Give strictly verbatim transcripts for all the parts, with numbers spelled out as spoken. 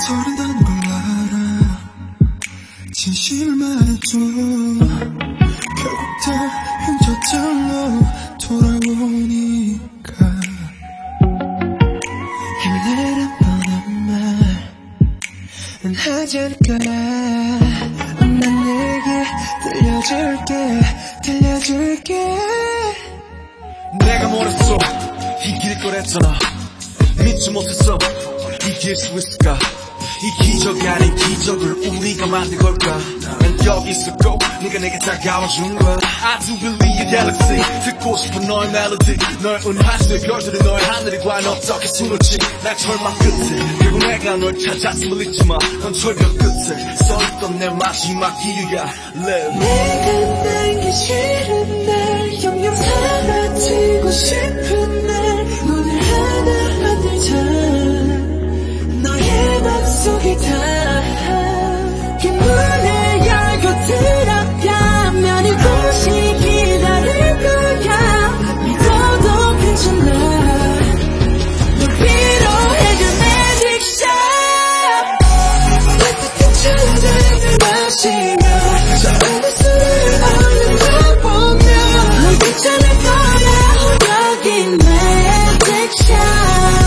서른다는 걸 알아. 진실을 말해줘. 결국 다 훔쳐절로 돌아오니까. 힘내란 뻔한 말은 하지 않을 거야. 난 내게 들려줄게 들려줄게. 내가 뭐랬어 이길 거랬잖아. 믿지 못했어 이길 수 있을까. 이 기적이 아닌 기적을 우리가 만든 걸까. 난 여기 있었고 네가 내게 다가와준 거야. I do believe in galaxy. 듣고 싶은 너의 멜로디. 널 은하수의 별들이 너의 하늘이 과연 어떻게 숨을지. 날 절망 끝에 결국 내가 널 찾았음을 잊지마. 넌 절벽 끝에 써있던 내 마지막 기회야. Live. 내가 남기 싫은 날 영영 사라지고 싶은 날 오늘 하나 만들자. 너의 맘속에 다 이 문을 열고 들어가면 이곳이 기다릴 거야. 믿어도 괜찮아. 널 위로해줄 magic shot. 따뜻한 찬잔을 마시며 저녁 술을 얻는다 보면 넌 괜찮을 거야. 여기 magic shot.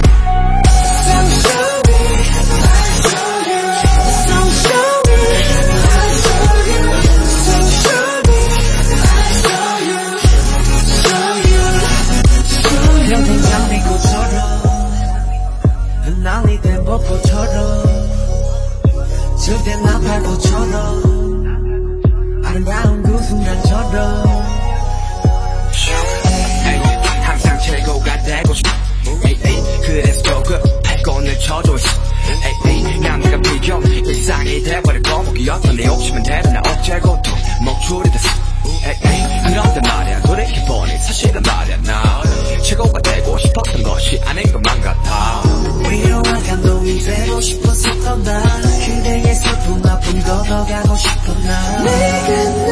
난리된 벚꽃처럼 즐된 나팔꽃처럼 아름다운 그 순간처럼 항상 최고가 되고 싶어. 그래서 조금 패권을 쳐줘 있어. 난 네가 비교 일상이 돼버릴 거목이었던 내 욕심은 대단 나 어째고 또 목줄이 됐어. 그런데 말야 돌이켜보니 사실은 말야 나 최고가 되고 싶었던 것이 아닌 것만 같아. 위로한 감동이 되고 싶었었던 나 그대의 슬픔 아픔 걷어가고 싶어 나. 내가